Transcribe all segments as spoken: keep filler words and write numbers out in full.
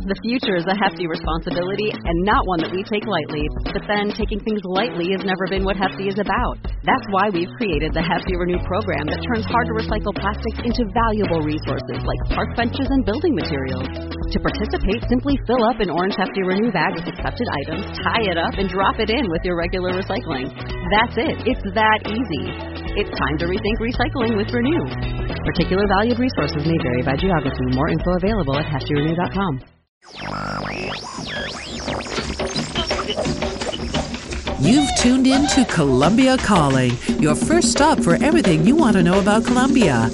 The future is a hefty responsibility and not one that we take lightly. But then, taking things lightly has never been what Hefty is about. That's why we've created the Hefty Renew program that turns hard-to-recycle plastics into valuable resources like park benches and building materials. To participate, simply fill up an orange Hefty Renew bag with accepted items, tie it up, and drop it in with your regular recycling. That's it. It's that easy. It's time to rethink recycling with Renew. Particular valued resources may vary by geography. More info available at hefty renew dot com. You've tuned in to Colombia Calling, your first stop for everything you want to know about Colombia.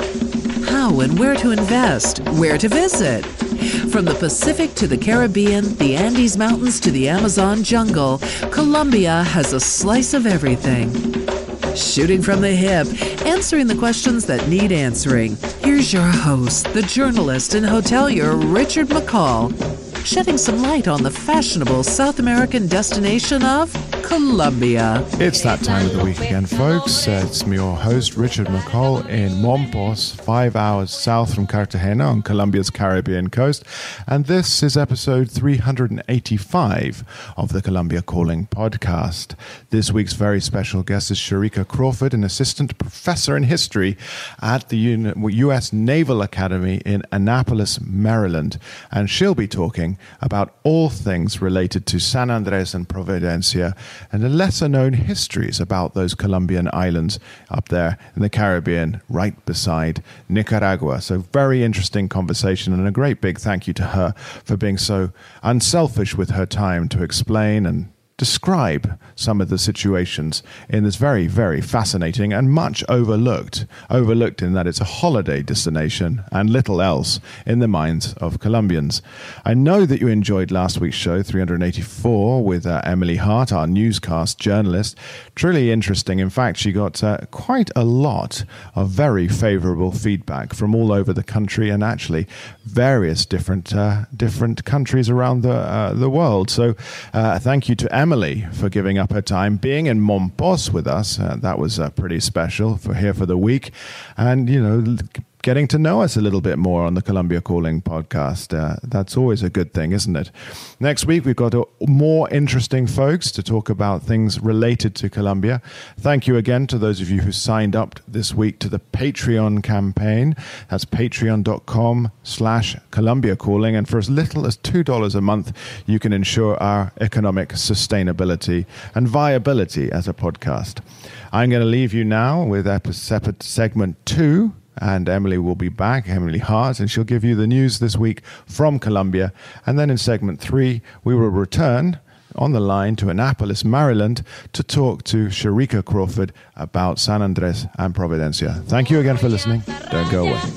How and where to invest, where to visit. From the Pacific to the Caribbean, the Andes Mountains to the Amazon jungle, Colombia has a slice of everything. Shooting from the hip, answering the questions that need answering. Here's your host, the journalist and hotelier Richard McCall, shedding some light on the fashionable South American destination of Colombia. It's that time of the week again, folks. Uh, it's me, your host, Richard McCall, in Mompos, five hours south from Cartagena on Colombia's Caribbean coast. And this is episode three hundred eighty-five of the Colombia Calling podcast. This week's very special guest is Sharika Crawford, an assistant professor in history at the U S Naval Academy in Annapolis, Maryland. And she'll be talking about all things related to San Andres and Providencia and the lesser-known histories about those Colombian islands up there in the Caribbean, right beside Nicaragua. So very interesting conversation, and a great big thank you to her for being so unselfish with her time to explain and describe some of the situations in this very, very fascinating and much overlooked, overlooked in that it's a holiday destination and little else in the minds of Colombians. I know that you enjoyed last week's show, three hundred eighty-four, with uh, Emily Hart, our newscast journalist. Truly interesting. In fact, she got uh, quite a lot of very favorable feedback from all over the country and actually various different uh, different countries around the, uh, the world. So uh, thank you to Emily Emily for giving up her time, being in Mompos with us. Uh, that was uh, pretty special for here for the week. And, you know, getting to know us a little bit more on the Colombia Calling podcast. Uh, that's always a good thing, isn't it? Next week, we've got uh, more interesting folks to talk about things related to Colombia. Thank you again to those of you who signed up this week to the Patreon campaign. That's patreon.com slash Colombia Calling. And for as little as two dollars a month, you can ensure our economic sustainability and viability as a podcast. I'm going to leave you now with episode segment two. And Emily will be back, Emily Hart, and she'll give you the news this week from Colombia. And then in segment three, we will return on the line to Annapolis, Maryland, to talk to Sharika Crawford about San Andres and Providencia. Thank you again for listening. Don't go away.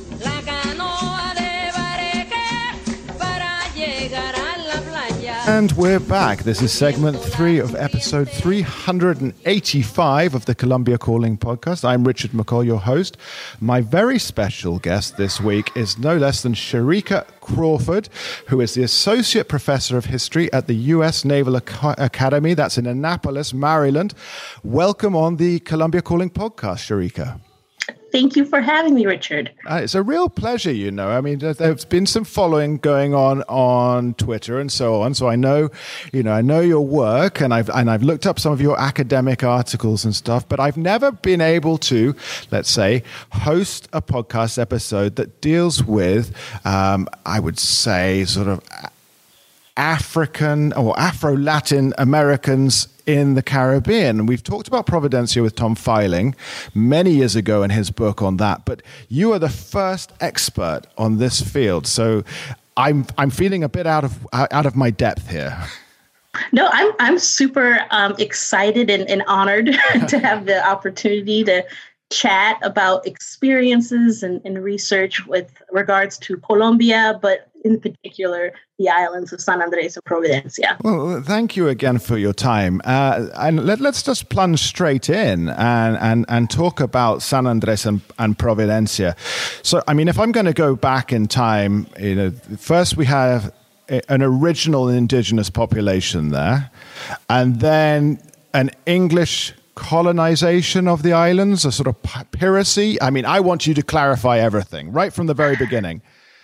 And we're back. This is segment three of episode three hundred eighty-five of the Colombia Calling podcast. I'm Richard McCall, your host. My very special guest this week is no less than Sharika Crawford, who is the Associate Professor of History at the U S Naval Ac- Academy. That's in Annapolis, Maryland. Welcome on the Colombia Calling podcast, Sharika. Thank you for having me, Richard. Uh, it's a real pleasure, you know. I mean, there's been some following going on on Twitter and so on. So I know, you know, I know your work, and I've and I've looked up some of your academic articles and stuff. But I've never been able to, let's say, host a podcast episode that deals with, um, I would say, sort of African or Afro-Latin Americans in the Caribbean. And we've talked about Providencia with Tom Filing many years ago in his book on that, but you are the first expert on this field. So I'm I'm feeling a bit out of out of my depth here. No, I'm I'm super um, excited and, and honored to have the opportunity to chat about experiences and, and research with regards to Colombia, but in particular, the islands of San Andres and Providencia. Well, thank you again for your time. Uh, and let, let's just plunge straight in and, and, and talk about San Andres and, and Providencia. So, I mean, if I'm going to go back in time, you know, first we have a, an original indigenous population there, and then an English colonization of the islands, a sort of piracy. I mean, I want you to clarify everything right from the very beginning.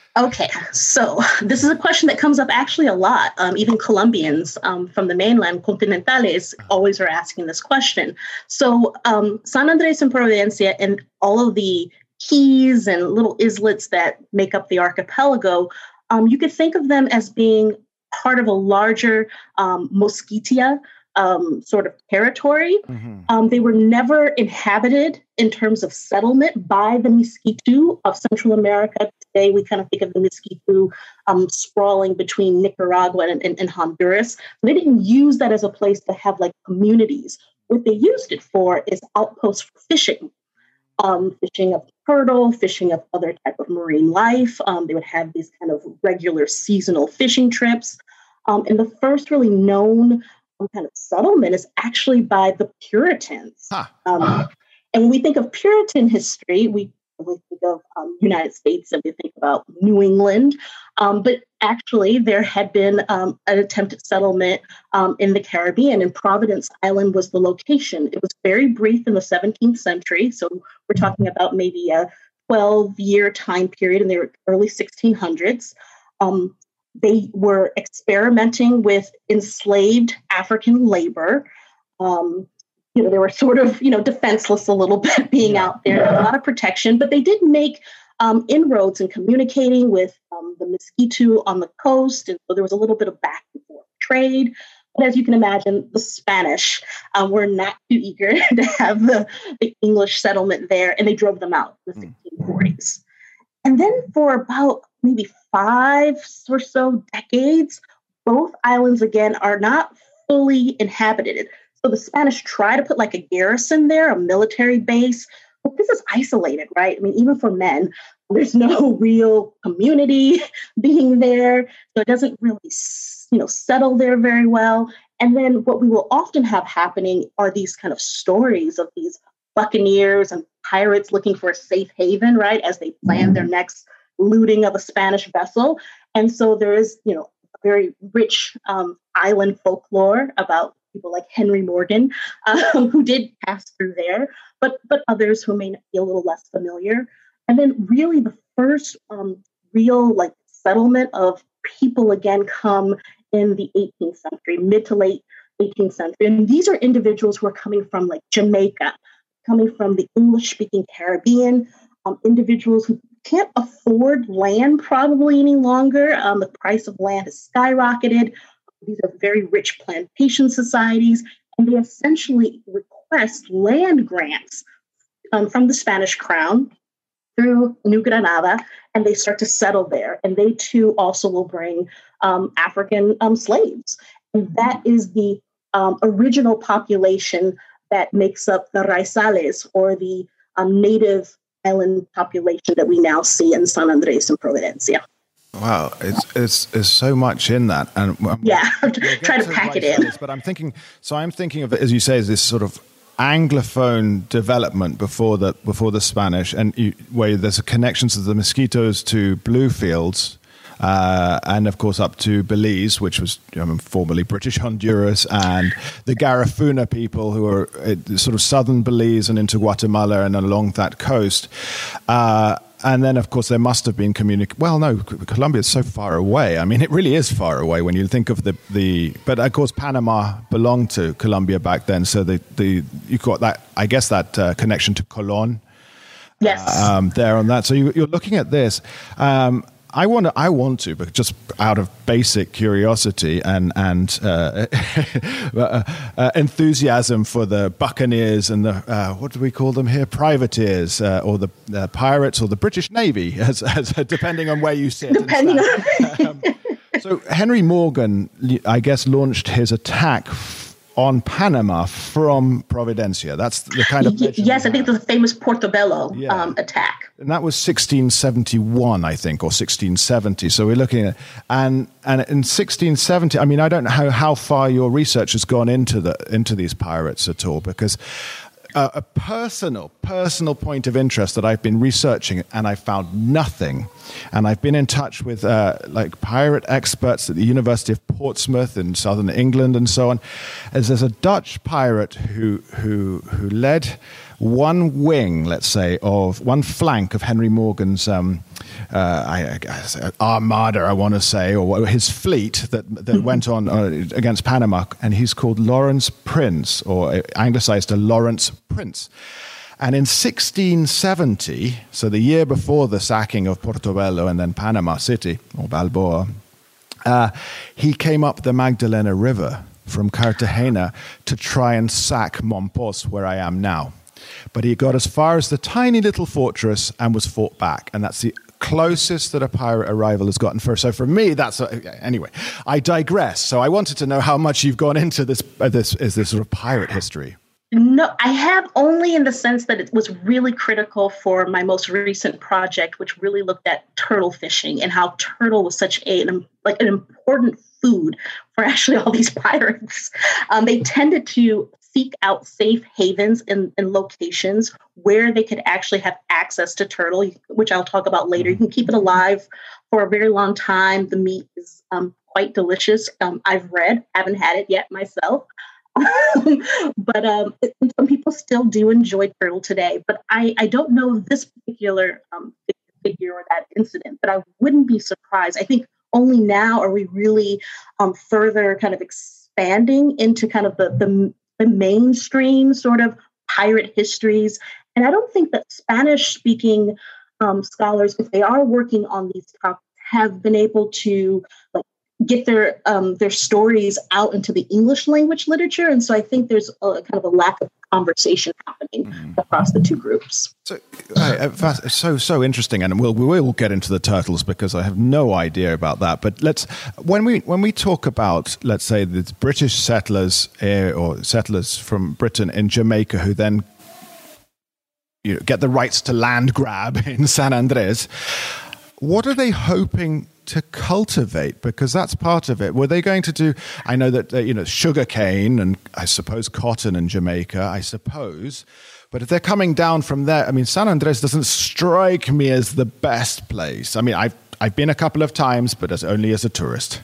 Okay, so this is a question that comes up actually a lot. Um, even Colombians um, from the mainland, continentales, always are asking this question. So um, San Andres and Providencia and all of the keys and little islets that make up the archipelago, um, you could think of them as being part of a larger um, Mosquitia um, sort of territory. Mm-hmm. Um, they were never inhabited in terms of settlement by the Miskitu of Central America. Today, we kind of think of the Miskitu um, sprawling between Nicaragua and, and, and Honduras. They didn't use that as a place to have like communities. What they used it for is outposts for fishing. Um, fishing of turtle, fishing of other type of marine life. Um, they would have these kind of regular seasonal fishing trips. Um, and the first really known um, kind of settlement is actually by the Puritans. Huh. Um, uh-huh. And when we think of Puritan history, we we think of um, United States and we think about New England. Um, but actually, there had been um, an attempted settlement um, in the Caribbean, and Providence Island was the location. It was very brief in the seventeenth century. So we're talking about maybe a twelve-year time period in the early sixteen hundreds. Um, they were experimenting with enslaved African labor. Um, You know, they were sort of, you know, defenseless a little bit being yeah. out there, a lot of protection, but they did make um, inroads in communicating with um, the Miskitu on the coast. And so there was a little bit of back and forth trade. But as you can imagine, the Spanish uh, were not too eager to have the, the English settlement there, and they drove them out in the sixteen forties. And then for about maybe five or so decades, both islands, again, are not fully inhabited. So the Spanish try to put like a garrison there, a military base, but this is isolated, right? I mean, even for men, there's no real community being there. So it doesn't really, you know, settle there very well. And then what we will often have happening are these kind of stories of these buccaneers and pirates looking for a safe haven, right? As they plan their next looting of a Spanish vessel. And so there is, you know, a very rich um, island folklore about people like Henry Morgan, um, who did pass through there, but but others who may be a little less familiar. And then really the first um, real like settlement of people again come in the eighteenth century, mid to late eighteenth century. And these are individuals who are coming from like Jamaica, coming from the English-speaking Caribbean, um, individuals who can't afford land probably any longer. Um, the price of land has skyrocketed. These are very rich plantation societies, and they essentially request land grants um, from the Spanish crown through New Granada, and they start to settle there. And they too also will bring um, African um, slaves. And that is the um, original population that makes up the Raizales, or the um, native island population that we now see in San Andres and Providencia. Wow, it's it's there's so much in that, and um, yeah, we'll try to, to pack it in. This, but I'm thinking, so I'm thinking of it, as you say, as this sort of Anglophone development before the before the Spanish, and you, where there's a connection to the Mosquitos, to Bluefields, uh, and of course up to Belize, which was I mean, formerly British Honduras, and the Garifuna people who are uh, sort of southern Belize and into Guatemala and along that coast. Uh, And then, of course, there must have been communication. Well, no, Colombia is so far away. I mean, it really is far away when you think of the... the. But, of course, Panama belonged to Colombia back then. So the, the you got that, I guess, that uh, connection to Colón. Yes. Uh, um, there on that. So you, you're looking at this. Um, I want to, I want to, but just out of basic curiosity and and uh, uh, uh, enthusiasm for the buccaneers and the uh, what do we call them here, privateers, uh, or the uh, pirates, or the British Navy, as, as depending on where you sit. Depending on. um, so Henry Morgan, I guess, launched his attack on Panama from Providencia. That's the kind of yes, I think the famous Portobello yeah. um, attack. And that was sixteen seventy-one, I think, or sixteen seventy. So we're looking at, and and in sixteen seventy, I mean, I don't know how, how far your research has gone into the into these pirates at all, because uh, a personal personal point of interest that I've been researching, and I found nothing. And I've been in touch with uh, like pirate experts at the University of Portsmouth in southern England and so on. As there's a Dutch pirate who who who led one wing, let's say, of one flank of Henry Morgan's um, uh, I, I, armada, I want to say, or his fleet that that mm-hmm. went on uh, against Panama, and he's called Lawrence Prince, or anglicized to Lawrence Prince. And in sixteen seventy, so the year before the sacking of Portobello and then Panama City, or Balboa, uh, he came up the Magdalena River from Cartagena to try and sack Mompos, where I am now. But he got as far as the tiny little fortress and was fought back. And that's the closest that a pirate arrival has gotten for. So for me, that's a, anyway. I digress. So I wanted to know how much you've gone into this. Uh, this is this sort of pirate history. No, I have only in the sense that it was really critical for my most recent project, which really looked at turtle fishing and how turtle was such a like an important food for actually all these pirates. Um, they tended to seek out safe havens in, in locations where they could actually have access to turtle, which I'll talk about later. You can keep it alive for a very long time. The meat is um, quite delicious. Um, I've read, haven't had it yet myself. but um, it, some people still do enjoy turtle today. But I, I don't know this particular um, figure or that incident, but I wouldn't be surprised. I think only now are we really um, further kind of expanding into kind of the, the, the mainstream sort of pirate histories. And I don't think that Spanish-speaking um, scholars, if they are working on these topics, have been able to like get their um, their stories out into the English language literature. And so I think there's a kind of a lack of conversation happening mm. across the two groups. So, uh, so, so interesting. And we'll, we will get into the turtles because I have no idea about that. But let's, when we, when we talk about, let's say, the British settlers uh, or settlers from Britain in Jamaica who then you know, get the rights to land grab in San Andres, what are they hoping to cultivate? Because that's part of it. Were they going to do, I know that, uh, you know, sugar cane and I suppose cotton in Jamaica, I suppose. But if they're coming down from there, I mean, San Andres doesn't strike me as the best place. I mean, I've, I've been a couple of times, but as only as a tourist.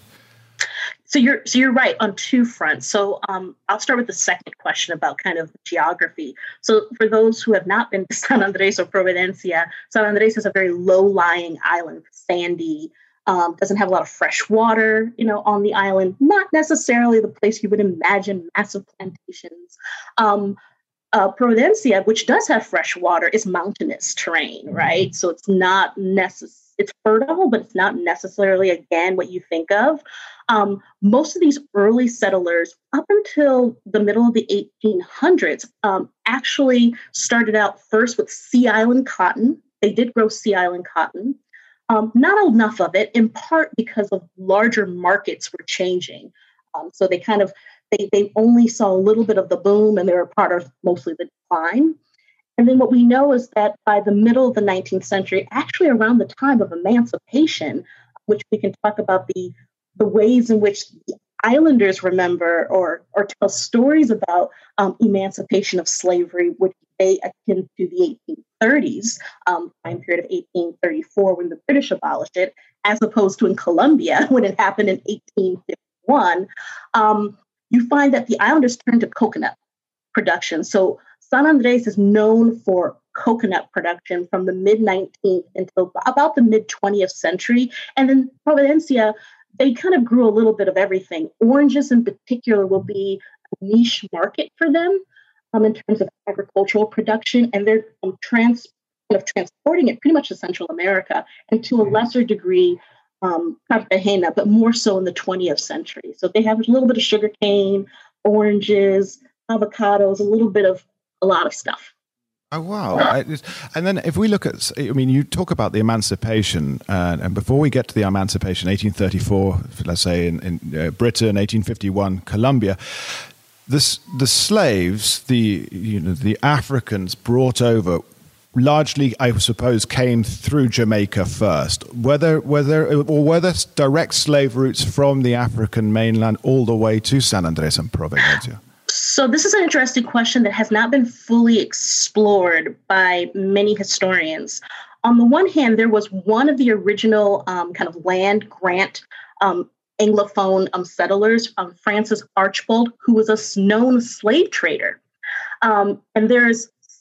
So you're so you're right on two fronts. So um, I'll start with the second question about kind of geography. So for those who have not been to San Andres or Providencia, San Andres is a very low-lying island, sandy, um, doesn't have a lot of fresh water, you know, on the island. Not necessarily the place you would imagine massive plantations. Um, uh, Providencia, which does have fresh water, is mountainous terrain, right? So it's not necessary. It's fertile, but it's not necessarily, again, what you think of. Um, most of these early settlers, up until the middle of the eighteen hundreds, um, actually started out first with Sea Island cotton. They did grow Sea Island cotton. Um, not enough of it, in part because of larger markets were changing. Um, so they kind of, they, they only saw a little bit of the boom, and they were part of mostly the decline. And then what we know is that by the middle of the nineteenth century, actually around the time of emancipation, which we can talk about the, the ways in which the islanders remember or, or tell stories about um, emancipation of slavery, which they akin to the eighteen thirties, um, time period of eighteen thirty-four when the British abolished it, as opposed to in Colombia when it happened in eighteen fifty-one, um, you find that the islanders turned to coconut production. So San Andres is known for coconut production from the mid-nineteenth until about the mid-twentieth century. And then Providencia, they kind of grew a little bit of everything. Oranges in particular will be a niche market for them um, in terms of agricultural production. And they're um, trans, kind of transporting it pretty much to Central America and to a lesser degree, um, Cartagena, but more so in the twentieth century. So they have a little bit of sugarcane, oranges, avocados, a little bit of a lot of stuff. Oh, wow. I, and then if we look at, I mean, you talk about the emancipation, uh, and before we get to the emancipation, eighteen thirty-four, let's say in, in uh, Britain, eighteen fifty-one, Colombia, this, the slaves, the, you know, the Africans brought over largely, I suppose, came through Jamaica first. Were there, were there, or were there direct slave routes from the African mainland all the way to San Andres and Providencia? So this is an interesting question that has not been fully explored by many historians. On the one hand, there was one of the original um, kind of land grant um, Anglophone um, settlers, um, Francis Archbold, who was a known slave trader. Um, and there's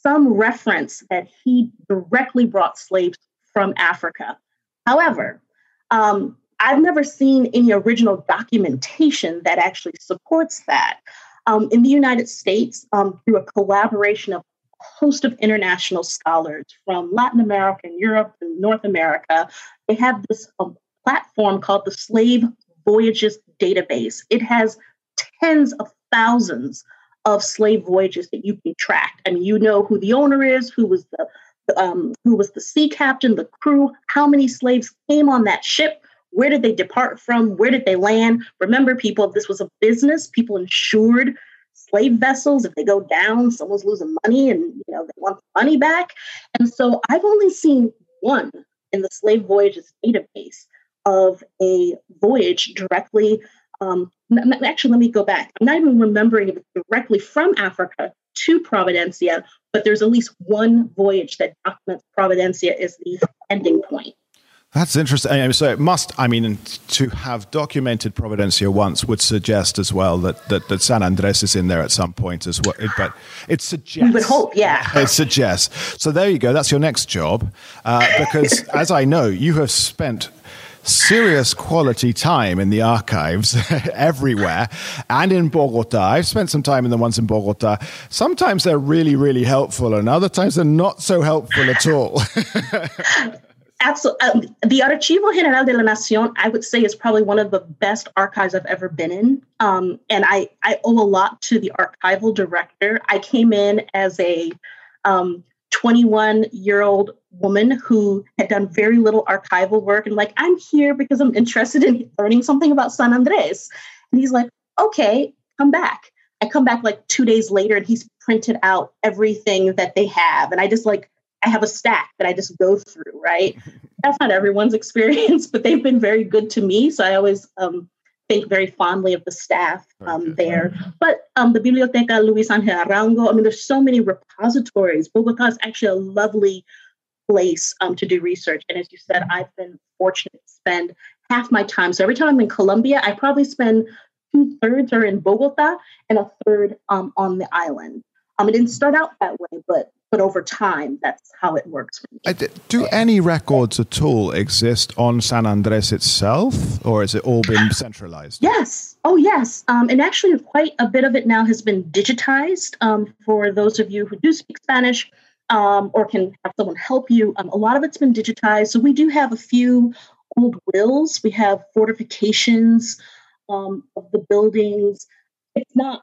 some reference that he directly brought slaves from Africa. However, um, I've never seen any original documentation that actually supports that. Um, in the United States, um, through a collaboration of a host of international scholars from Latin America and Europe and North America, they have this um, platform called the Slave Voyages Database. It has tens of thousands of slave voyages that you can track. I mean, you know who the owner is, who was the um, who was the sea captain, the crew, how many slaves came on that ship. Where did they depart from? Where did they land? Remember, people, this was a business. People insured slave vessels. If they go down, someone's losing money and, you know, they want the money back. And so I've only seen one in the Slave Voyages database of a voyage directly. Um, actually, let me go back. I'm not even remembering if it's directly from Africa to Providencia, but there's at least one voyage that documents Providencia as the ending point. That's interesting. So it must, I mean, to have documented Providencia once would suggest as well that, that, that San Andres is in there at some point as well. But it suggests. We would hope, yeah. It suggests. So there you go. That's your next job. Uh, because as I know, you have spent serious quality time in the archives everywhere and in Bogota. I've spent some time in the ones in Bogota. Sometimes they're really, really helpful and other times they're not so helpful at all. Absolutely. Um, the Archivo General de la Nación, I would say, is probably one of the best archives I've ever been in. Um, and I, I owe a lot to the archival director. I came in as a um, twenty-one-year-old woman who had done very little archival work. And like, I'm here because I'm interested in learning something about San Andres. And he's like, okay, come back. I come back like two days later and he's printed out everything that they have. And I just like, I have a stack that I just go through, right? That's not everyone's experience, but they've been very good to me. So I always um, think very fondly of the staff um, there. But um, the Biblioteca Luis Angel Arango, I mean, there's so many repositories. Bogota is actually a lovely place um, to do research. And as you said, I've been fortunate to spend half my time. So every time I'm in Colombia, I probably spend two thirds are in Bogota and a third um, on the island. Um, it didn't start out that way, but but over time, that's how it works for me. Do any records at all exist on San Andres itself, or has it all been centralized? Yes. Oh, yes. Um, and actually, quite a bit of it now has been digitized. Um, for those of you who do speak Spanish um, or can have someone help you, um, a lot of it's been digitized. So we do have a few old wills. We have fortifications um, of the buildings. It's not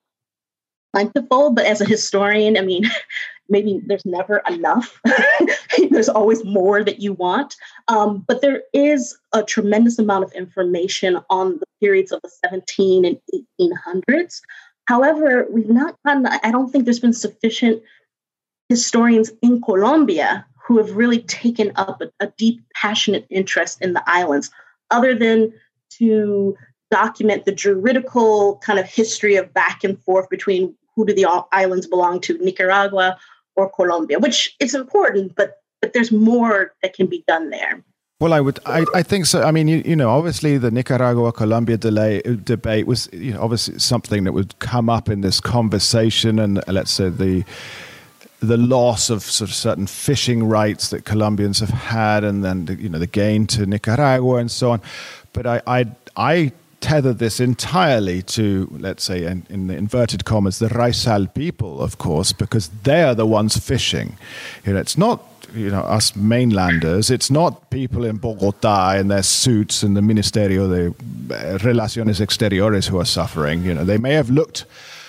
plentiful, but as a historian, I mean, maybe there's never enough. There's always more that you want. Um, but there is a tremendous amount of information on the periods of the seventeen and eighteen hundreds. However, we've not gotten, I don't think there's been sufficient historians in Colombia who have really taken up a, a deep, passionate interest in the islands, other than to document the juridical kind of history of back and forth between who do the islands belong to, Nicaragua or Colombia, which is important, but but there's more that can be done there. Well, I would, I, I think so. I mean, you, you know, obviously the Nicaragua-Colombia delay, debate was, you know, obviously something that would come up in this conversation, and uh, let's say the the loss of sort of certain fishing rights that Colombians have had, and then the, you know the gain to Nicaragua and so on. But I I I. tether this entirely to, let's say, in, in the inverted commas, the Raizal people, of course, because they are the ones fishing. You know, it's not, you know, us mainlanders. It's not people in Bogota in their suits and the Ministerio de Relaciones Exteriores who are suffering. You know, they may have looked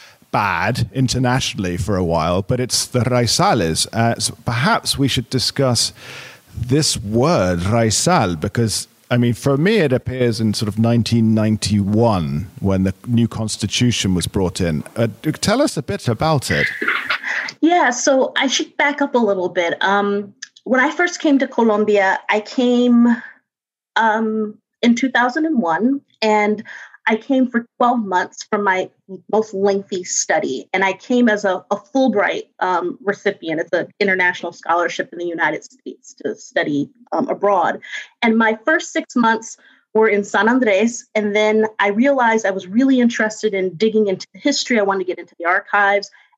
bad internationally for a while, but it's the Raizales. Uh, so perhaps we should discuss this word, Raizal, because I mean, for me, it appears in sort of nineteen ninety-one when the new constitution was brought in. Uh, tell us a bit about it. Yeah, so I should back up a little bit. Um, when I first came to Colombia, I came um, in two thousand one, and I came for twelve months for my most lengthy study. And I came as a, a Fulbright um, recipient. It's an international scholarship in the United States to study um, abroad. And my first six months were in San Andres. And then I realized I was really interested in digging into the history. I wanted to get into the archives.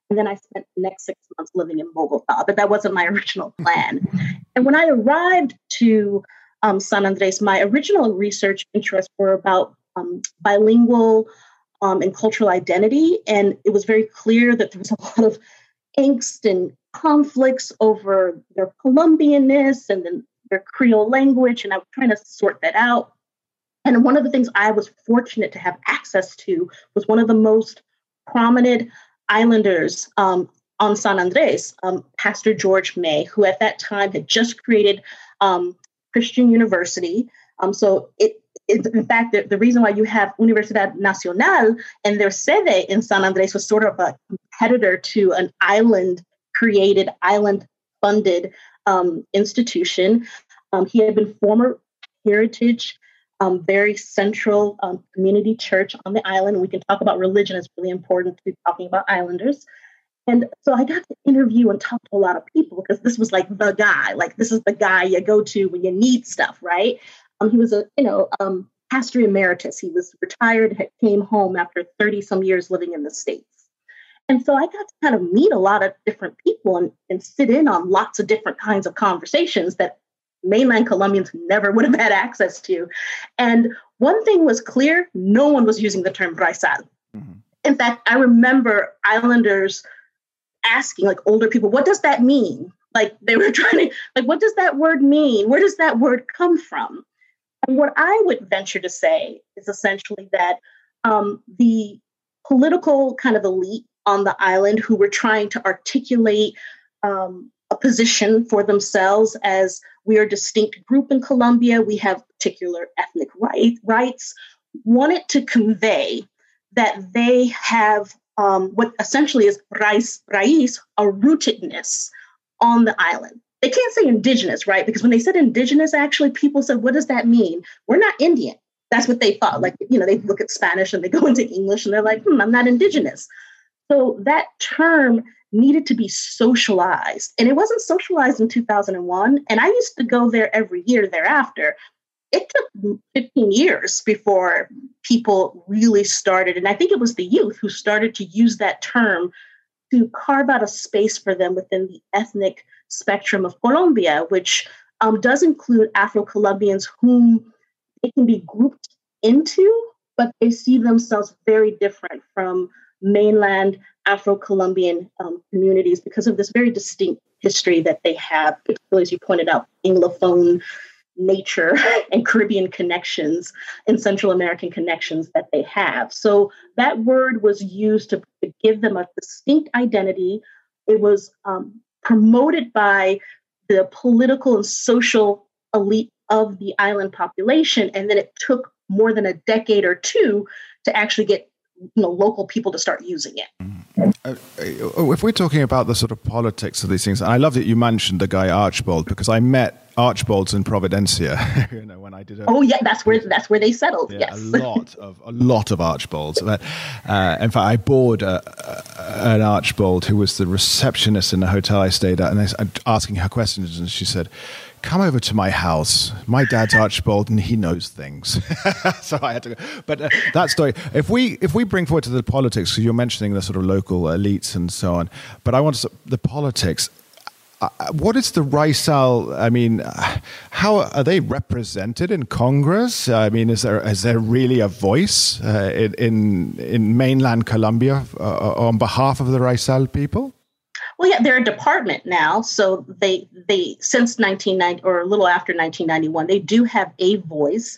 And then I spent the next six months living in Bogota, but that wasn't my original plan. And when I arrived to um, San Andres, my original research interests were about um, bilingual um, and cultural identity. And it was very clear that there was a lot of angst and conflicts over their Colombianness and then their Creole language. And I was trying to sort that out. And one of the things I was fortunate to have access to was one of the most prominent islanders um, on San Andres, um, Pastor George May, who at that time had just created um, Christian University. Um, so it, it, in fact, the, the reason why you have Universidad Nacional and their sede in San Andres was sort of a competitor to an island-created, island-funded um, institution. Um, he had been former Heritage Um, very central um, community church on the island. We can talk about religion. It's really important to talking about islanders. And so I got to interview and talk to a lot of people because this was like the guy, like this is the guy you go to when you need stuff, right? Um, he was a, you know, um, pastor emeritus. He was retired, had came home after thirty some years living in the States. And so I got to kind of meet a lot of different people and, and sit in on lots of different kinds of conversations that mainland Colombians never would have had access to. And one thing was clear, no one was using the term raizal. Mm-hmm. In fact, I remember islanders asking, like older people, what does that mean? Like they were trying to, like, what does that word mean? Where does that word come from? And what I would venture to say is essentially that um, the political kind of elite on the island who were trying to articulate um, a position for themselves as we are a distinct group in Colombia, we have particular ethnic right, rights, wanted to convey that they have um, what essentially is raiz, raiz, a rootedness on the island. They can't say indigenous, right? Because when they said indigenous, actually, people said, what does that mean? We're not Indian. That's what they thought. Like, you know, they look at Spanish and they go into English and they're like, hmm, I'm not indigenous. So that term needed to be socialized. And it wasn't socialized in two thousand one. And I used to go there every year thereafter. It took fifteen years before people really started. And I think it was the youth who started to use that term to carve out a space for them within the ethnic spectrum of Colombia, which um, does include Afro-Colombians whom they can be grouped into, but they see themselves very different from mainland Afro-Colombian um, communities because of this very distinct history that they have, particularly as you pointed out, Anglophone nature and Caribbean connections and Central American connections that they have. So that word was used to, to give them a distinct identity. It was um, promoted by the political and social elite of the island population. And then it took more than a decade or two to actually get you know, local people to start using it. Uh, if we're talking about the sort of politics of these things, and I love that you mentioned the guy Archbold, because I met Archbolds in Providencia. you know, when I did. A, oh yeah, that's where that's where they settled. Yeah, yes, a lot of a lot of Archbolds. But, uh, in fact, I bored a, a, an Archbold who was the receptionist in the hotel I stayed at, and I was asking her questions, and she said, come over to my house. My dad's Archbold, and he knows things. So I had to go. But uh, that story, if we if we bring forward to the politics, because you're mentioning the sort of local elites and so on, but I want to, the politics, uh, what is the raizal? I mean, uh, how are they represented in Congress? I mean, is there is there really a voice uh, in, in in mainland Colombia uh, on behalf of the raizal people? Well, yeah, they're a department now. So they they since nineteen ninety or a little after nineteen ninety-one, they do have a voice.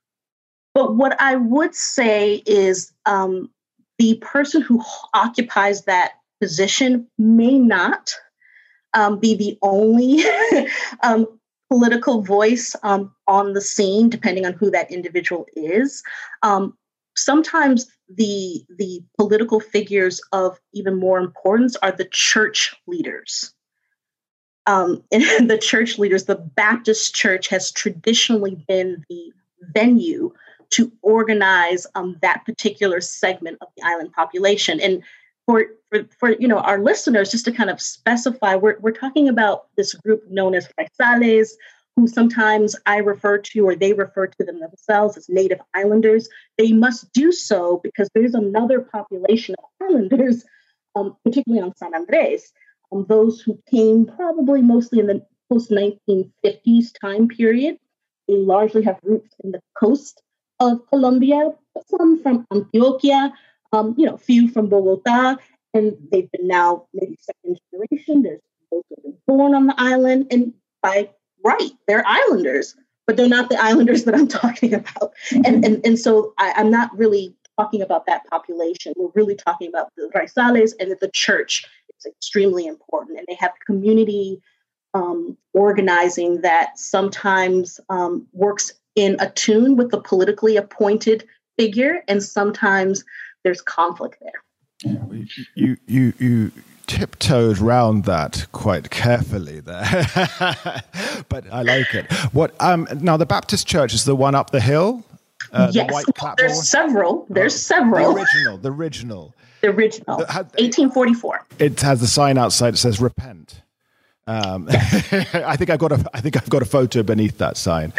But what I would say is um, the person who occupies that position may not um, be the only um, political voice um, on the scene, depending on who that individual is. Um, sometimes the the political figures of even more importance are the church leaders. Um, and the church leaders, the Baptist Church has traditionally been the venue to organize um, that particular segment of the island population. And for, for, for you know our listeners, just to kind of specify, we're, we're talking about this group known as raizales, who sometimes I refer to or they refer to them themselves as Native Islanders. They must do so because there's another population of islanders um, particularly on San Andres, um, those who came probably mostly in the post nineteen fifties time period. They largely have roots in the coast of Colombia, some from Antioquia, um, you know, few from Bogota, and they've been now maybe second generation. There's those who have been born on the island, and by right, they're islanders, but they're not the islanders that I'm talking about. And and, and so I, I'm not really talking about that population. We're really talking about the Raizales and the church. It's extremely important, and they have community Um, organizing that sometimes um, works in attune with the politically appointed figure, and sometimes there's conflict there. You you you tiptoed round that quite carefully there, but I like it. What um now the Baptist Church is the one up the hill? Uh, yes, the white well, there's several. There's oh, several. The original, the original, the original, eighteen forty-four. It has the sign outside that says "Repent." Um, I think I've got a. I think I've got a photo beneath that sign.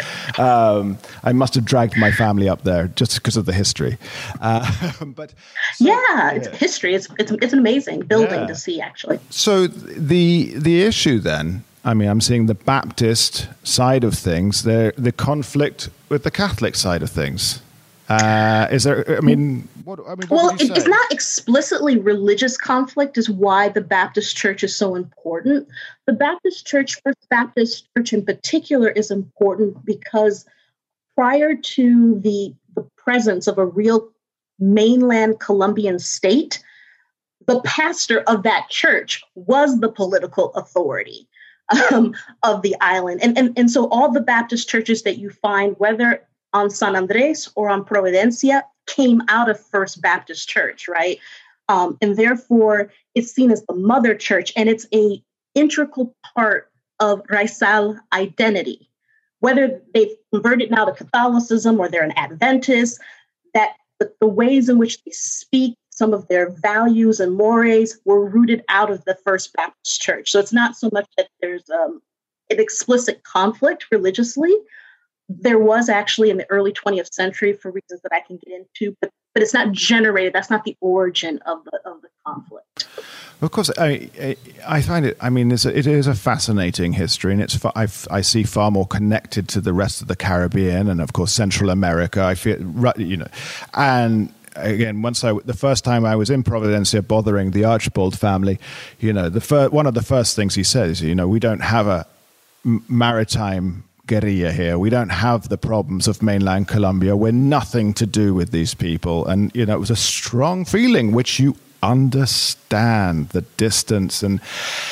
Um, I must have dragged my family up there just because of the history. Uh, but so, yeah, yeah, it's history. It's it's it's an amazing building yeah. to see, actually. So the the issue then, I mean, I'm seeing the Baptist side of things. The the conflict with the Catholic side of things. Uh, is there? I mean, what? I mean, what well, would you say? It's not explicitly religious conflict. Is why the Baptist Church is so important. The Baptist Church, First Baptist Church in particular, is important because prior to the the presence of a real mainland Colombian state, the pastor of that church was the political authority um, of the island, and and and so all the Baptist churches that you find, whether on San Andres or on Providencia, came out of First Baptist Church, right? Um, and therefore, it's seen as the mother church, and it's a integral part of Raizal identity. Whether they've converted now to Catholicism or they're an Adventist, that the, the ways in which they speak, some of their values and mores were rooted out of the First Baptist Church. So it's not so much that there's um, an explicit conflict religiously. There was actually in the early twentieth century, for reasons that I can get into, but but it's not generated. That's not the origin of the of the conflict. Of course, I I find it. I mean, it's a, it is a fascinating history, and it's I I see far more connected to the rest of the Caribbean and of course Central America. I feel you know, and. Again, once I the first time I was in Providencia bothering the Archibald family, you know, the fir- one of the first things he says, you know, we don't have a m- maritime guerrilla here. We don't have the problems of mainland Colombia. We're nothing to do with these people. And, you know, it was a strong feeling, which you understand the distance. And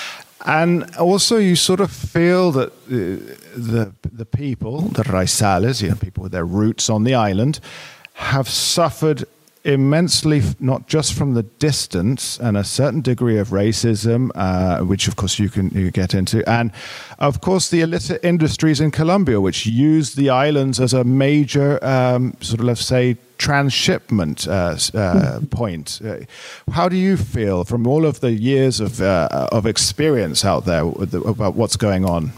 and also you sort of feel that uh, the the people, the Raizales, you know, people with their roots on the island, have suffered immensely, not just from the distance and a certain degree of racism, uh, which of course you can you get into, and of course the illicit industries in Colombia, which use the islands as a major um, sort of, let's say, transshipment uh, uh, point. Uh, how do you feel from all of the years of uh, of experience out there with the, about what's going on?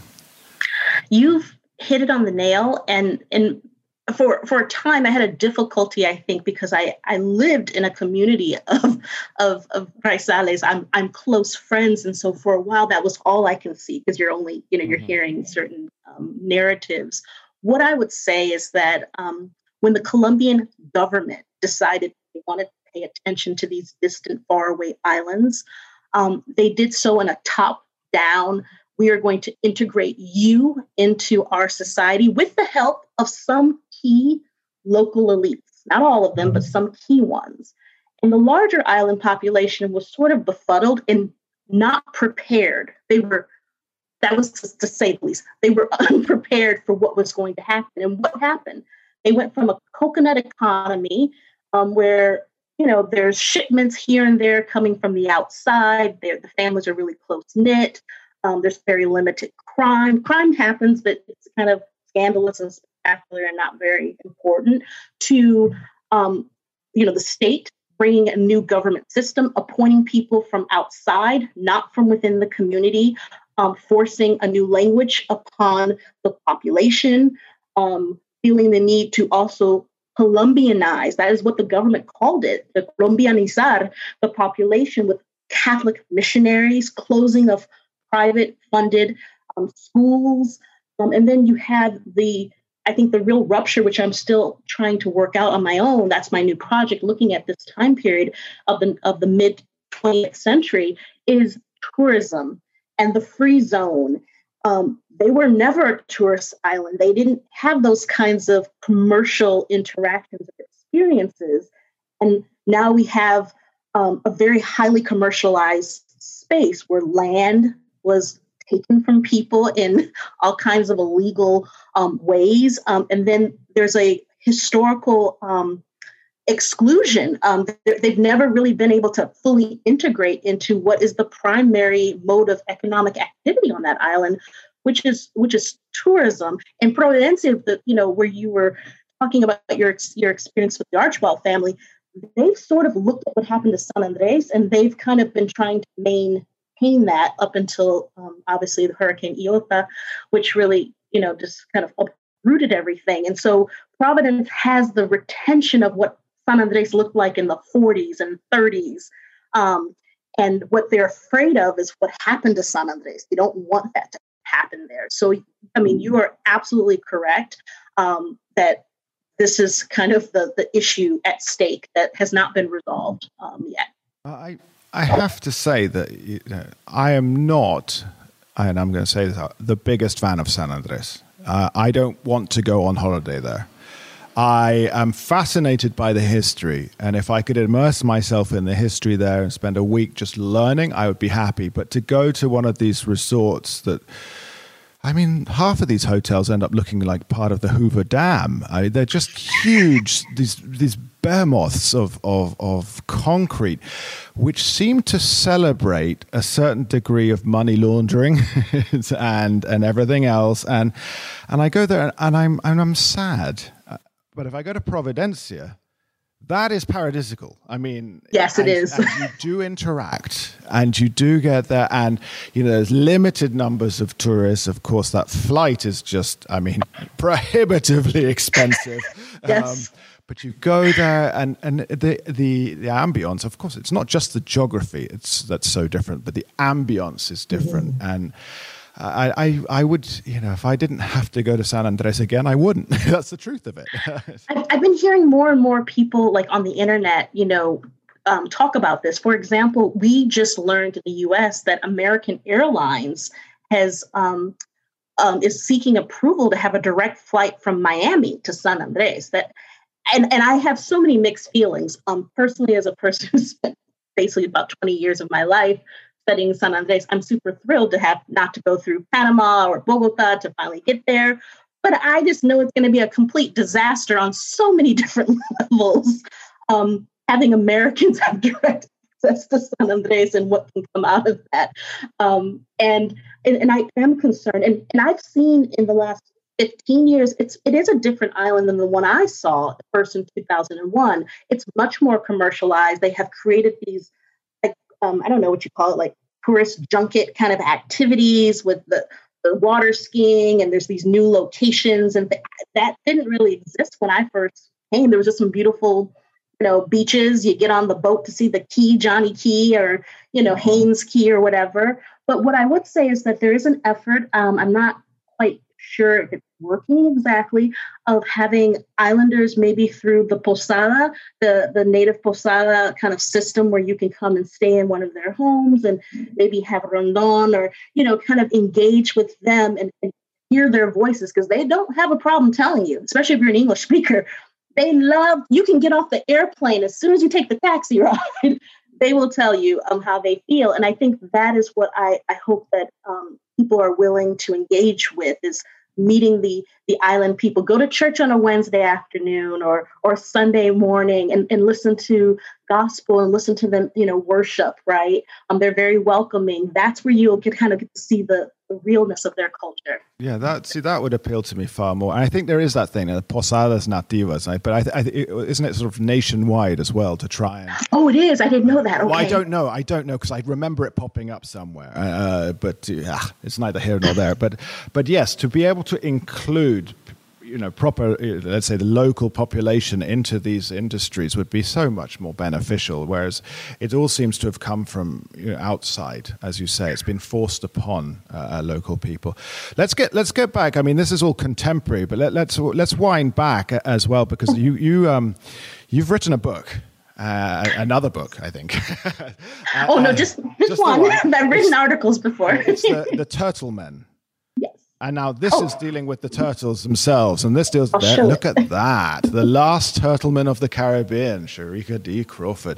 You've hit it on the nail, and and. For for a time, I had a difficulty, I think, because I, I lived in a community of of, of Raizales. I'm I'm close friends, and so for a while, that was all I can see because you're only you know you're hearing certain um, narratives. What I would say is that um, when the Colombian government decided they wanted to pay attention to these distant, faraway islands, um, they did so in a top-down. We are going to integrate you into our society with the help of some key local elites, not all of them, but some key ones. And the larger island population was sort of befuddled and not prepared. They were, that was to, to say the least, they were unprepared for what was going to happen. And what happened? They went from a coconut economy um, where, you know, there's shipments here and there coming from the outside. They're, the families are really close-knit. Um, there's very limited crime. Crime happens, but it's kind of scandalous and spectacular and not very important to, um, you know, the state bringing a new government system, appointing people from outside, not from within the community, um, forcing a new language upon the population, um, feeling the need to also Colombianize. That is what the government called it, to Colombianizar the population with Catholic missionaries, closing of private funded um, schools. Um, and then you have the, I think the real rupture, which I'm still trying to work out on my own. That's my new project, looking at this time period of the, of the mid twentieth century, is tourism and the free zone. Um, they were never a tourist island. They didn't have those kinds of commercial interactions and experiences. And now we have um, a very highly commercialized space where land was taken from people in all kinds of illegal um, ways. Um, and then there's a historical um, exclusion. Um, they've never really been able to fully integrate into what is the primary mode of economic activity on that island, which is which is tourism. And Providencia, the, you know, where you were talking about your your experience with the Archibald family, they've sort of looked at what happened to San Andres, and they've kind of been trying to maintain that up until um, obviously the Hurricane Iota, which really, you know, just kind of uprooted everything. And so Providence has the retention of what San Andres looked like in the forties and thirties. Um, and what they're afraid of is what happened to San Andres. They don't want that to happen there. So, I mean, you are absolutely correct um, that this is kind of the, the issue at stake that has not been resolved um, yet. I I have to say that you know, I am not, and I'm going to say this, the biggest fan of San Andres. Uh, I don't want to go on holiday there. I am fascinated by the history, and if I could immerse myself in the history there and spend a week just learning, I would be happy. But to go to one of these resorts that, I mean, half of these hotels end up looking like part of the Hoover Dam. I mean, they're just huge, these these behemoths of, of, of concrete, which seem to celebrate a certain degree of money laundering and and everything else. And and I go there and I'm and I'm sad. But if I go to Providencia, that is paradisical. I mean, yes, it and, is. and you do interact, and you do get there, and you know, there's limited numbers of tourists. Of course, that flight is just, I mean, prohibitively expensive. Yes. Um, but you go there, and and the the the ambience. Of course, it's not just the geography. It's that's so different, but the ambience is different, mm-hmm. and. I, I I would, you know, if I didn't have to go to San Andres again, I wouldn't. That's the truth of it. I've, I've been hearing more and more people like on the internet, you know, um, talk about this. For example, we just learned in the U S that American Airlines has um, um, is seeking approval to have a direct flight from Miami to San Andres. That, and and I have so many mixed feelings. Um, personally, as a person who spent basically about twenty years of my life studying San Andres, I'm super thrilled to have not to go through Panama or Bogota to finally get there. But I just know it's going to be a complete disaster on so many different levels. Um, having Americans have direct access to San Andres and what can come out of that. Um, and, and and I am concerned. And, and I've seen in the last fifteen years, it's it is a different island than the one I saw first in two thousand one. It's much more commercialized. They have created these Um, I don't know what you call it, like tourist junket kind of activities with the, the water skiing, and there's these new locations, and th- that didn't really exist when I first came. There was just some beautiful, you know, beaches. You get on the boat to see the Key, Johnny Key, or, you know, Haynes Key or whatever. But what I would say is that there is an effort. Um, I'm not quite sure if it's working exactly, of having islanders maybe through the posada, the, the native posada kind of system where you can come and stay in one of their homes and maybe have rondon or, you know, kind of engage with them and, and hear their voices, because they don't have a problem telling you, especially if you're an English speaker. They love, you can get off the airplane as soon as you take the taxi ride. They will tell you um, how they feel. And I think that is what I, I hope that um, people are willing to engage with, is meeting the the island people. Go to church on a Wednesday afternoon or or Sunday morning and, and listen to gospel and listen to them, you know, worship, right? Um, they're very welcoming. That's where you'll get kind of get to see the, the realness of their culture. Yeah, that see that would appeal to me far more. And I think there is that thing, the posadas nativas, right? But I, I, isn't it sort of nationwide as well to try and? Oh, it is. I didn't know that. Okay. Well, I don't know. I don't know because I remember it popping up somewhere. Uh, but uh, it's neither here nor there. But but yes, to be able to include you know, proper, let's say the local population into these industries would be so much more beneficial, whereas it all seems to have come from, you know, outside, as you say. It's been forced upon uh, local people. Let's get let's get back. I mean, this is all contemporary, but let, let's let's wind back as well, because you you um you've written a book. Uh, another book, I think. uh, oh, no, just, just, just one. one. I've written it's, articles before. It's the, the Turtle Men. Yes. And now this oh. is dealing with the turtles themselves. And this deals with that. Sure. Look at that. The last turtleman of the Caribbean, Sharika D. Crawford.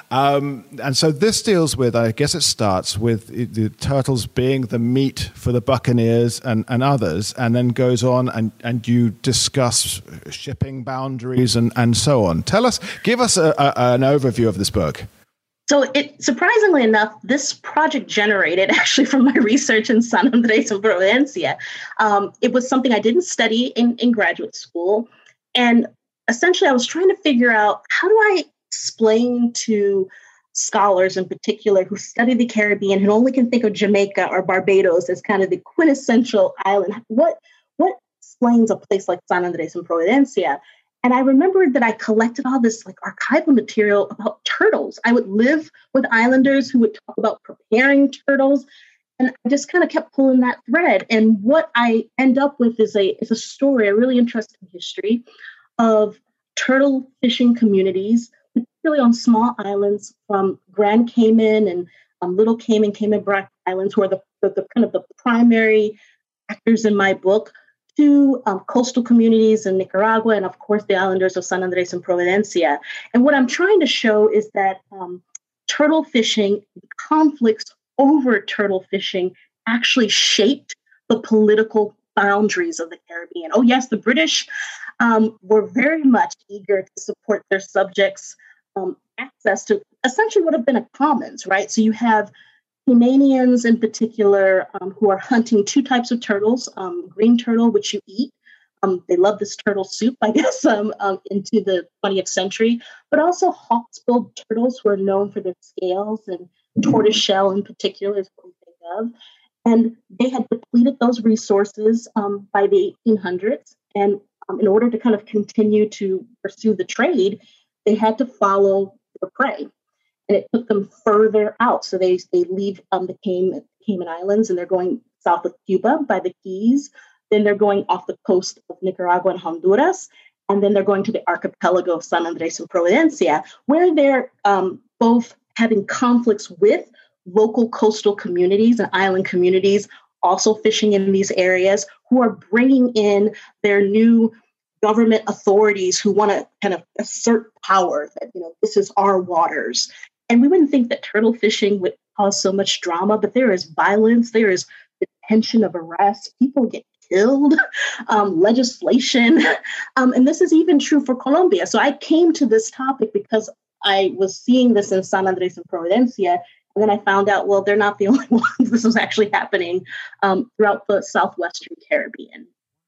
Um, and so this deals with, I guess it starts with the turtles being the meat for the buccaneers and, and others, and then goes on and, and you discuss shipping boundaries and, and so on. Tell us, give us a, a, an overview of this book. So it, surprisingly enough, this project generated actually from my research in San Andres and Providencia. Um, it was something I didn't study in, in graduate school. And essentially, I was trying to figure out, how do I explain to scholars in particular who study the Caribbean, who only can think of Jamaica or Barbados as kind of the quintessential island, what, what explains a place like San Andres and Providencia? And I remembered that I collected all this like archival material about turtles. I would live with islanders who would talk about preparing turtles. And I just kind of kept pulling that thread. And what I end up with is a, is a story, a really interesting history of turtle fishing communities, particularly on small islands from Grand Cayman and um, Little Cayman, Cayman Brac Islands, who are the, the, the kind of the primary actors in my book, to um, coastal communities in Nicaragua, and of course the islanders of San Andres and Providencia. And what I'm trying to show is that um, turtle fishing, conflicts over turtle fishing actually shaped the political boundaries of the Caribbean. Oh yes, the British um, were very much eager to support their subjects' um, access to essentially what have been a commons, right? So you have Caymanians in particular um, who are hunting two types of turtles, um, green turtle, which you eat. Um, they love this turtle soup, I guess, um, um, into the twentieth century, but also hawksbill turtles who are known for their scales, and tortoiseshell in particular is what we think of. And they had depleted those resources um, by the eighteen hundreds. And um, in order to kind of continue to pursue the trade, they had to follow the prey. And it took them further out. So they, they leave um, the Cayman, Cayman Islands, and they're going south of Cuba by the Keys. Then they're going off the coast of Nicaragua and Honduras. And then they're going to the archipelago of San Andres and Providencia, where they're um, both having conflicts with local coastal communities and island communities, also fishing in these areas, who are bringing in their new government authorities who want to kind of assert power that, you know, this is our waters. And we wouldn't think that turtle fishing would cause so much drama, but there is violence, there is detention of arrest, people get killed, um, legislation. Um, and this is even true for Colombia. So I came to this topic because I was seeing this in San Andres and Providencia. And then I found out, well, they're not the only ones. This was actually happening um, throughout the Southwestern Caribbean.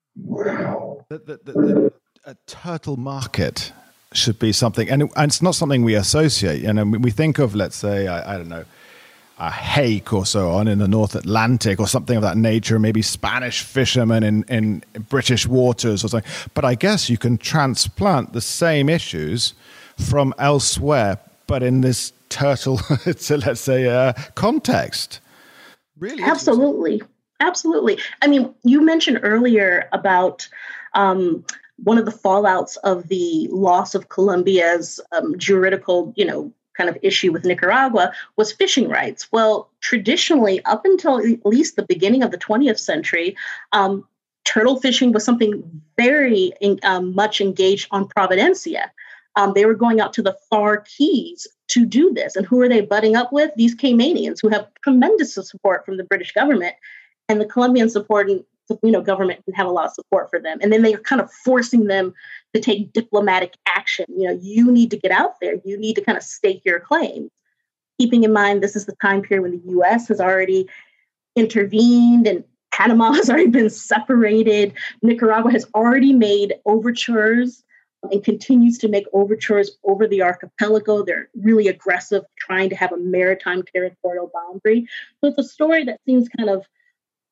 The, the, the, the a turtle market should be something, and, it, and it's not something we associate. You know, we think of, let's say, I, I don't know, a hake or so on in the North Atlantic or something of that nature, maybe Spanish fishermen in, in British waters or something. But I guess you can transplant the same issues from elsewhere, but in this turtle, to, let's say, uh, context. Really, absolutely, absolutely. I mean, you mentioned earlier about um, one of the fallouts of the loss of Colombia's um, juridical, you know, kind of issue with Nicaragua was fishing rights. Well, traditionally, up until at least the beginning of the twentieth century, um, turtle fishing was something very in, um, much engaged on Providencia. Um, they were going out to the far Keys to do this. And who are they butting up with? These Caymanians, who have tremendous support from the British government, and the Colombian support and, you know, government didn't have a lot of support for them. And then they are kind of forcing them to take diplomatic action. You know, you need to get out there. You need to kind of stake your claim. Keeping in mind, this is the time period when the U S has already intervened and Panama has already been separated. Nicaragua has already made overtures and continues to make overtures over the archipelago. They're really aggressive, trying to have a maritime territorial boundary. So it's a story that seems kind of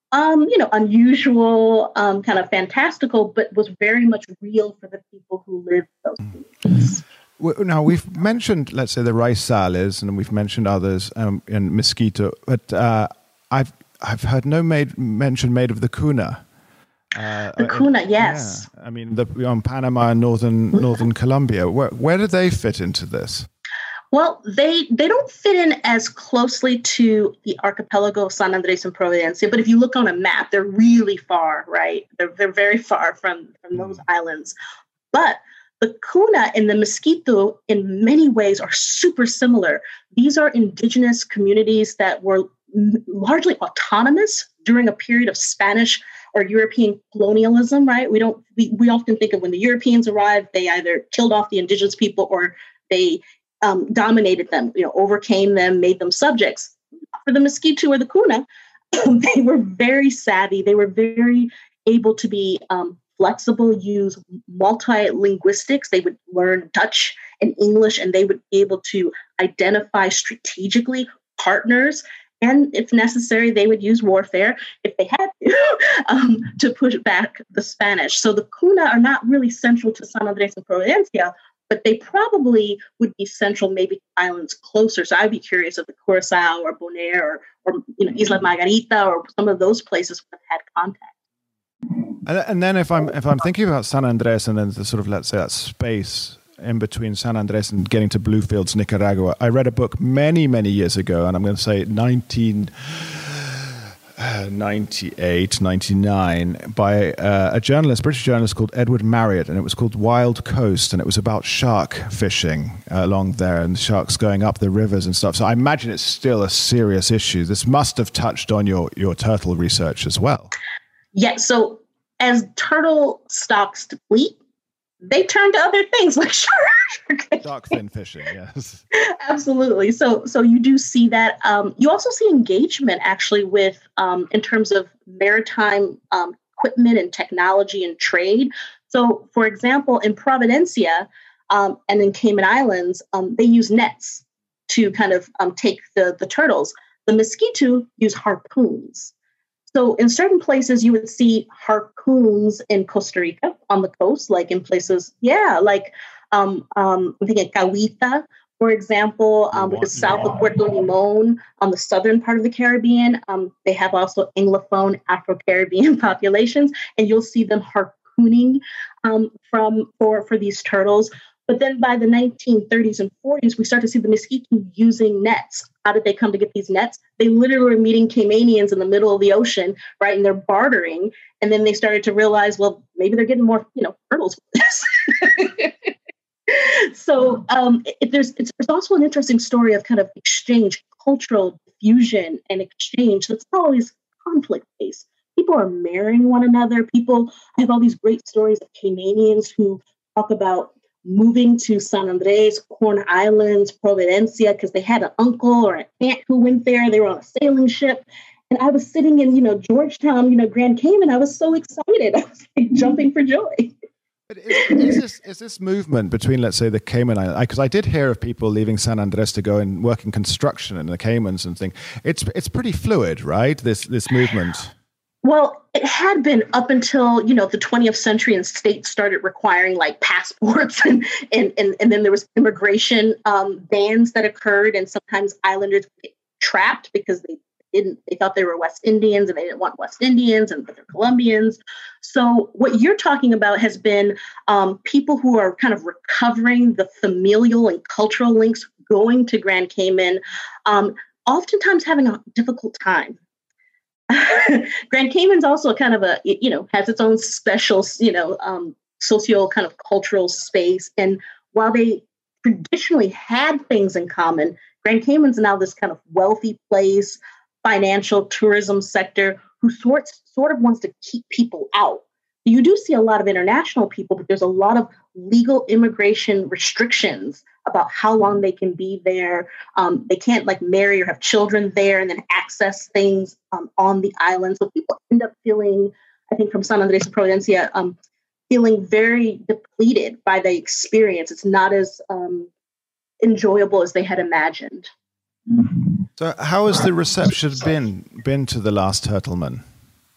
um, you know, unusual, um, kind of fantastical, but was very much real for the people who lived those communities. Now, we've mentioned, let's say, the raizales, and we've mentioned others um, in Miskito, but uh, I've I've heard no made, mention made of the Kuna. Uh, the Kuna, yes. Yeah. I mean, the, on Panama and northern northern Colombia. Where where do they fit into this? Well, they they don't fit in as closely to the archipelago of San Andres and Providencia, but if you look on a map, they're really far, right? They're they're very far from, from those mm. islands. But the Kuna and the Miskito, in many ways, are super similar. These are indigenous communities that were largely autonomous during a period of Spanish or European colonialism, right? We don't we, we often think of when the Europeans arrived, they either killed off the indigenous people or they um, dominated them, you know, overcame them, made them subjects. For the Miskito or the Kuna, they were very savvy. They were very able to be um, flexible, use multi-linguistics. They would learn Dutch and English, and they would be able to identify strategically partners. And if necessary, they would use warfare if they had to, um, to push back the Spanish. So the Kuna are not really central to San Andres and Providencia, but they probably would be central maybe to islands closer. So I'd be curious if the Curacao or Bonaire or, or you know, Isla Margarita or some of those places would have had contact. And, and then if I'm if I'm thinking about San Andres and then the sort of, let's say, that space in between San Andres and getting to Bluefields, Nicaragua, I read a book many, many years ago, and I'm going to say nineteen ninety-eight, ninety-nine, by uh, a journalist, British journalist called Edward Marriott, and it was called Wild Coast, and it was about shark fishing uh, along there and sharks going up the rivers and stuff. So I imagine it's still a serious issue. This must have touched on your, your turtle research as well. Yeah, so as turtle stocks deplete, they turn to other things like shark. Shark fin fishing, yes. Absolutely. So so you do see that. Um, you also see engagement actually with, um, in terms of maritime um, equipment and technology and trade. So for example, in Providencia um, and in Cayman Islands, um, they use nets to kind of um, take the, the turtles. The Miskito use harpoons. So in certain places, you would see harpoons in Costa Rica on the coast, like in places, yeah, like um, um, I'm thinking Cahuita, for example, um, which is south of Puerto Limón on the southern part of the Caribbean. Um, they have also Anglophone Afro-Caribbean populations, and you'll see them harpooning um, from for, for these turtles. But then by the nineteen thirties and forties, we start to see the Miskito using nets. How did they come to get these nets? They literally were meeting Caymanians in the middle of the ocean, right? And they're bartering. And then they started to realize, well, maybe they're getting more, you know, turtles for this. So um, it, there's, it's, there's also an interesting story of kind of exchange, cultural diffusion and exchange that's not always conflict-based. People are marrying one another. People, I have all these great stories of Caymanians who talk about moving to San Andres, Corn Islands, Providencia, because they had an uncle or an aunt who went there. They were on a sailing ship. And I was sitting in, you know, Georgetown, you know, Grand Cayman. I was so excited. I was like jumping for joy. But is, is, this, is this movement between, let's say, the Cayman Islands, because I did hear of people leaving San Andres to go and work in construction in the Caymans and things. It's it's pretty fluid, right, this this movement? Well, it had been up until, you know, the twentieth century and states started requiring like passports and and and, and then there was immigration um, bans that occurred, and sometimes islanders would get trapped because they didn't they thought they were West Indians and they didn't want West Indians and but they're Colombians. So what you're talking about has been um, people who are kind of recovering the familial and cultural links, going to Grand Cayman, um, oftentimes having a difficult time. Grand Cayman's also kind of a, you know, has its own special, you know, um, socio kind of cultural space. And while they traditionally had things in common, Grand Cayman's now this kind of wealthy place, financial tourism sector who sorts sort of wants to keep people out. You do see a lot of international people, but there's a lot of legal immigration restrictions about how long they can be there. Um, they can't like marry or have children there and then access things um, on the island. So people end up feeling, I think from San Andres to Providencia, um, feeling very depleted by the experience. It's not as um, enjoyable as they had imagined. So how has the reception been been to The Last Turtleman?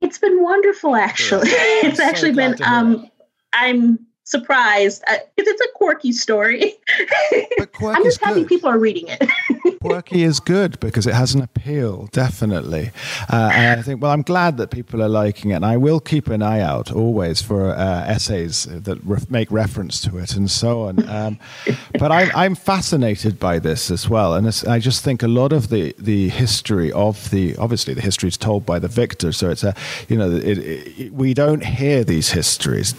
It's been wonderful, actually. Yeah, it's so actually been, um, I'm surprised. Uh, it's a quirky story. But quirky I'm just is happy good. people are reading it. Quirky is good because it has an appeal, definitely. Uh, and I think, well, I'm glad that people are liking it. And I will keep an eye out always for uh, essays that re- make reference to it and so on. Um, but I, I'm fascinated by this as well. And it's, I just think a lot of the, the history of the, obviously the history is told by the victor. So it's a, you know, it, it, we don't hear these histories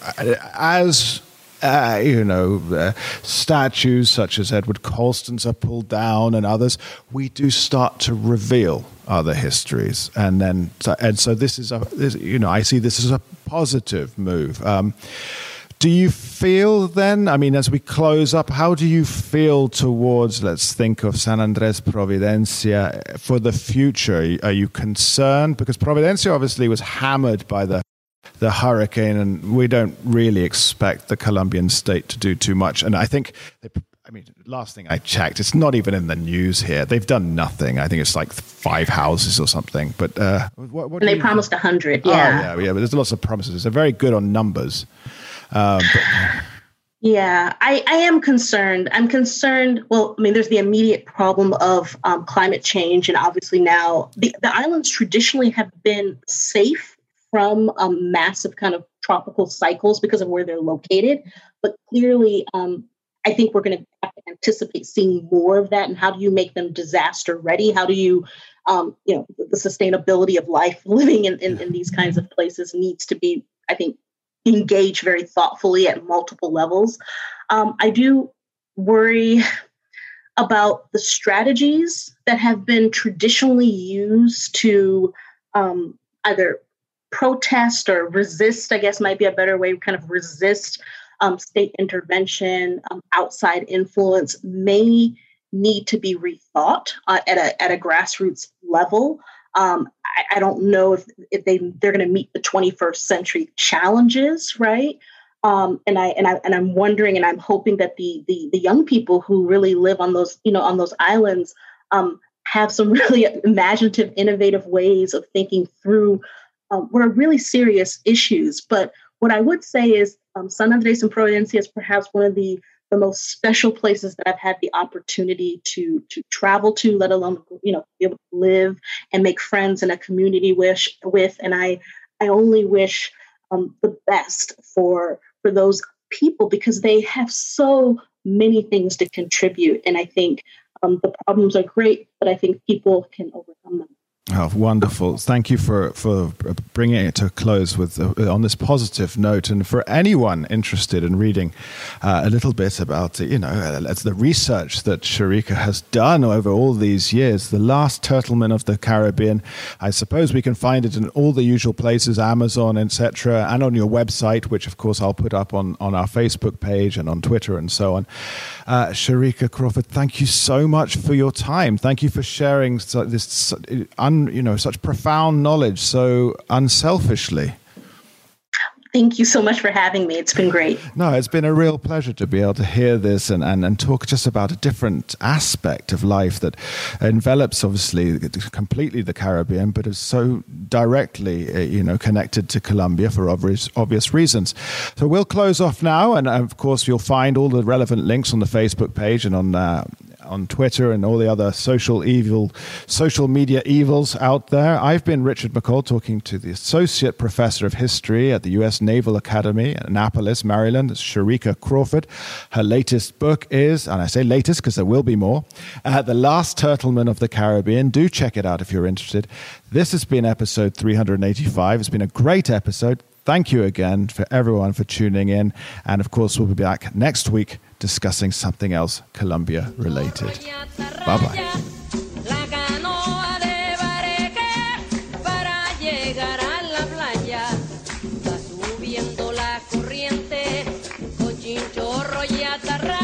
as... Uh, you know, uh, statues such as Edward Colston's are pulled down and others. We do start to reveal other histories, and then and so this is a, this, you know, I see this as a positive move. Um, do you feel then? I mean, as we close up, how do you feel towards? Let's think of San Andres Providencia for the future. Are you concerned because Providencia obviously was hammered by the the hurricane, and we don't really expect the Colombian state to do too much. And I think, they, I mean, last thing I checked, it's not even in the news here. They've done nothing. I think it's like five houses or something. But uh, what, what and they you, promised a hundred. Yeah, oh, yeah, yeah. But there's lots of promises. They're very good on numbers. Um, but, yeah, I, I am concerned. I'm concerned. Well, I mean, there's the immediate problem of um, climate change, and obviously now the, the islands traditionally have been safe from um, massive kind of tropical cycles because of where they're located. But clearly, um, I think we're going to have to anticipate seeing more of that. And how do you make them disaster ready? How do you, um, you know, the sustainability of life living in, in, in these kinds of places needs to be, I think, engaged very thoughtfully at multiple levels. Um, I do worry about the strategies that have been traditionally used to um, either protest or resist, I guess might be a better way, kind of resist um, state intervention, um, outside influence may need to be rethought uh, at a at a grassroots level. Um, I, I don't know if, if they they're going to meet the twenty-first century challenges, right? Um, and I and I and I'm wondering, and I'm hoping that the the the young people who really live on those you know on those islands um, have some really imaginative, innovative ways of thinking through Um, what are really serious issues. But what I would say is um, San Andres and Providencia is perhaps one of the, the most special places that I've had the opportunity to to travel to, let alone, you know, be able to live and make friends in a community wish, with. And I I only wish um, the best for for those people because they have so many things to contribute. And I think um, the problems are great, but I think people can overcome them. Oh, wonderful. Thank you for, for bringing it to a close with uh, on this positive note. And for anyone interested in reading uh, a little bit about, you know, uh, the research that Sharika has done over all these years, The Last Turtleman of the Caribbean, I suppose we can find it in all the usual places, Amazon, et cetera, and on your website, which, of course, I'll put up on, on our Facebook page and on Twitter and so on. Uh, Sharika Crawford, thank you so much for your time. Thank you for sharing so, this un you know, such profound knowledge so unselfishly. Thank you so much for having me. It's been great. No, it's been a real pleasure to be able to hear this and, and, and talk just about a different aspect of life that envelops, obviously, completely the Caribbean, but is so directly, you know, connected to Colombia for obvious, obvious reasons. So we'll close off now. And, of course, you'll find all the relevant links on the Facebook page and on uh, on Twitter and all the other social evil, social media evils out there. I've been Richard McCall, talking to the Associate Professor of History at the U S Naval Academy, Annapolis, Maryland, Sharika Crawford. Her latest book is, and I say latest because there will be more, uh, The Last Turtleman of the Caribbean. Do check it out if you're interested. This has been episode three hundred eighty-five. It's been a great episode. Thank you again for everyone for tuning in. And of course, we'll be back next week discussing something else Colombia related. Bye-bye. Atarra